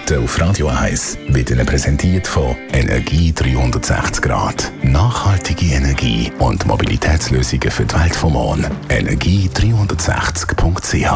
Minuten auf Radio 1 wird Ihnen präsentiert von Energie 360 Grad. Nachhaltige Energie und Mobilitätslösungen für die Welt vom Morgen. Energie360.ch.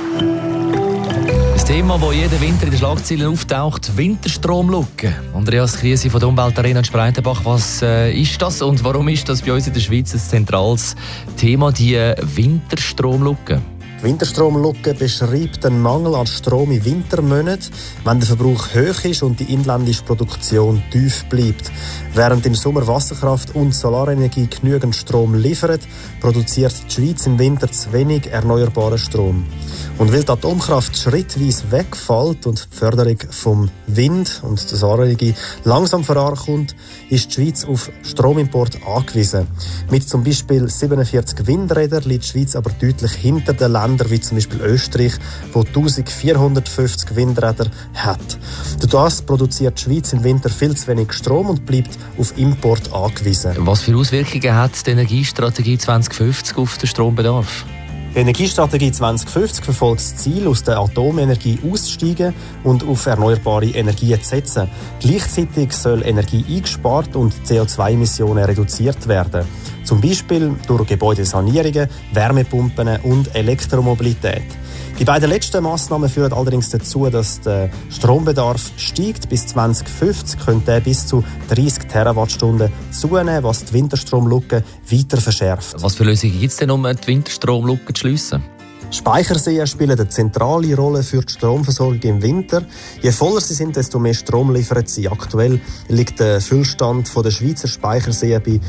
Das Thema, das jeden Winter in den Schlagzeilen auftaucht, Winterstromlücke. Andreas Krise von der Umweltarena in Spreitenbach, was ist das und warum ist das bei uns in der Schweiz ein zentrales Thema, die Winterstromlücke? Die Winterstromlücke beschreibt den Mangel an Strom in Wintermonaten, wenn der Verbrauch hoch ist und die inländische Produktion tief bleibt. Während im Sommer Wasserkraft und Solarenergie genügend Strom liefern, produziert die Schweiz im Winter zu wenig erneuerbaren Strom. Und weil die Atomkraft schrittweise wegfällt und die Förderung vom Wind und der Solarenergie langsam vorankommt, ist die Schweiz auf Stromimport angewiesen. Mit zum Beispiel 47 Windrädern liegt die Schweiz aber deutlich hinter den Ländern wie zum Beispiel Österreich, wo 1450 Windräder hat. Durch das produziert die Schweiz im Winter viel zu wenig Strom und bleibt auf Import angewiesen. Was für Auswirkungen hat die Energiestrategie 2050 auf den Strombedarf? Die Energiestrategie 2050 verfolgt das Ziel, aus der Atomenergie auszusteigen und auf erneuerbare Energien zu setzen. Gleichzeitig soll Energie eingespart und CO2-Emissionen reduziert werden. Zum Beispiel durch Gebäudesanierungen, Wärmepumpen und Elektromobilität. Die beiden letzten Massnahmen führen allerdings dazu, dass der Strombedarf steigt. Bis 2050 könnte er bis zu 30 Terawattstunden zunehmen, was die Winterstromlücke weiter verschärft. Was für Lösungen gibt es denn, um die Winterstromlücke zu schliessen? Speicherseen spielen eine zentrale Rolle für die Stromversorgung im Winter. Je voller sie sind, desto mehr Strom liefern sie. Aktuell liegt der Füllstand der Schweizer Speicherseen bei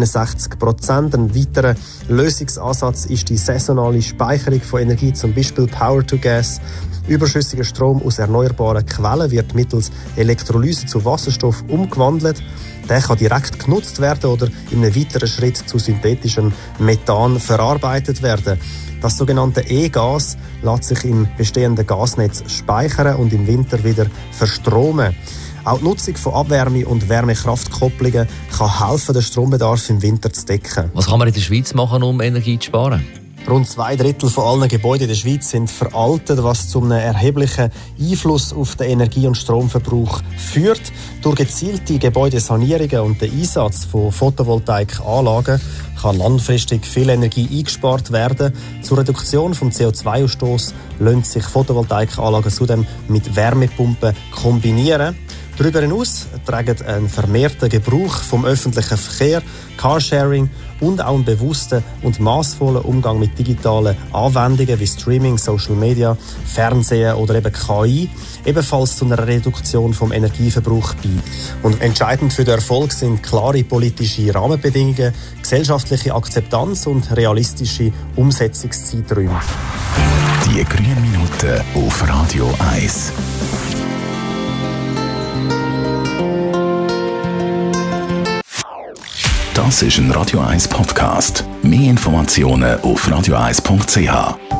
61%. Ein weiterer Lösungsansatz ist die saisonale Speicherung von Energie, zum Beispiel Power to Gas. Überschüssiger Strom aus erneuerbaren Quellen wird mittels Elektrolyse zu Wasserstoff umgewandelt. Der kann direkt genutzt werden oder in einem weiteren Schritt zu synthetischem Methan verarbeitet werden. Das sogenannte E-Gas lässt sich im bestehenden Gasnetz speichern und im Winter wieder verstromen. Auch die Nutzung von Abwärme- und Wärmekraftkopplungen kann helfen, den Strombedarf im Winter zu decken. Was kann man in der Schweiz machen, um Energie zu sparen? Rund 2/3 von allen Gebäuden in der Schweiz sind veraltet, was zu einem erheblichen Einfluss auf den Energie- und Stromverbrauch führt. Durch gezielte Gebäudesanierungen und den Einsatz von Photovoltaikanlagen kann langfristig viel Energie eingespart werden. Zur Reduktion des CO2-Ausstoßes lassen sich Photovoltaikanlagen zudem mit Wärmepumpen kombinieren. Darüber hinaus tragen einen vermehrten Gebrauch vom öffentlichen Verkehr, Carsharing und auch einen bewussten und massvollen Umgang mit digitalen Anwendungen wie Streaming, Social Media, Fernsehen oder eben KI ebenfalls zu einer Reduktion vom Energieverbrauch bei. Und entscheidend für den Erfolg sind klare politische Rahmenbedingungen, gesellschaftliche Akzeptanz und realistische Umsetzungszeiträume. Die grünen Minuten auf Radio 1. Das ist ein Radio 1 Podcast. Mehr Informationen auf radio1.ch.